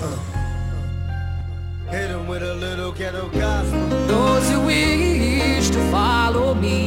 Hit him with a little ghetto gospel. Those who wish to follow me,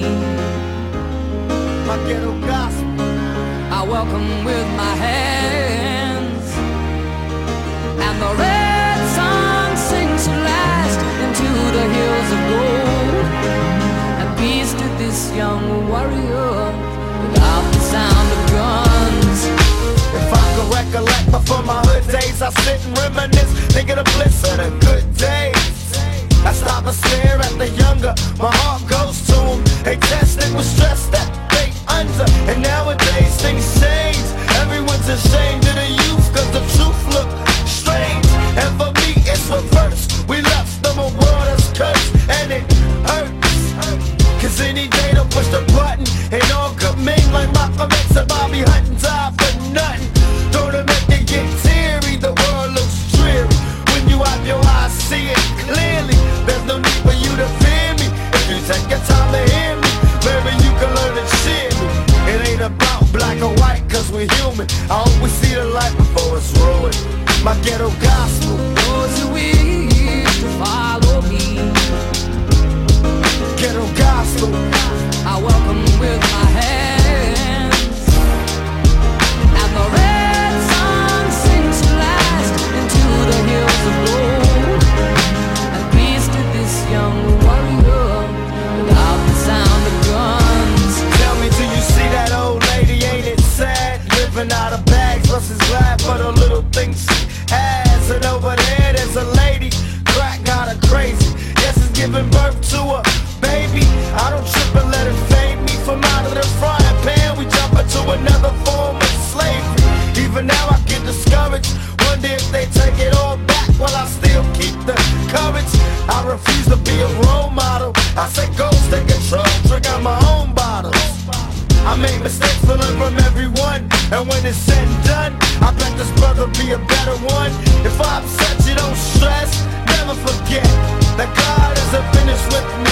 My ghetto gospel. I welcome with my hands. And the red sun sings last into the hills of gold. And peace to this young warrior without the sound of guns. If I could recollect before my hood days, I sit and reminisce, thinking of bliss of the good days. I stop and stare at the younger, my heart goes to them. They tested with stress that they under, and nowadays things change. Everyone's ashamed of the youth, cause the truth look strange. And for me it's reverse, we left them a world that's cursed, and it hurts. Cause any day they'll push the button, and all good men like Malcolm X and Bobby Hutton die for nothing. Don't it make you get teary, the world looks dreary. When you have your eyes, see it clearly. There's no need for you to fear me. If you take your time to hear me, maybe you can learn to cheer me. It ain't about black or white, cause we're human. I always see the light before it's ruined. My ghetto gospel. Those who wish to follow me, Ghetto gospel. I welcome with my hands. And the red sun sings last into the hills of gold. And peace to this young warrior without the sound of guns. Tell me, do you see that old lady? Ain't it sad? Living out of bags, plus is glad for the little things she has. And over there, there's a lady, crack got her crazy. Yes, it's giving birth to a baby. I don't trip and let it fade me. From out of the frying pan, we jump into another form of slavery. Even now I get discouraged, wonder if they take it all back while I still keep the courage. I refuse to be a role model. I say go, take control, drink out my own bottles. I make mistakes to learn from everyone, and when it's said and done, I bet this brother be a better one. If I upset you, don't stress, never forget that God isn't finished with me.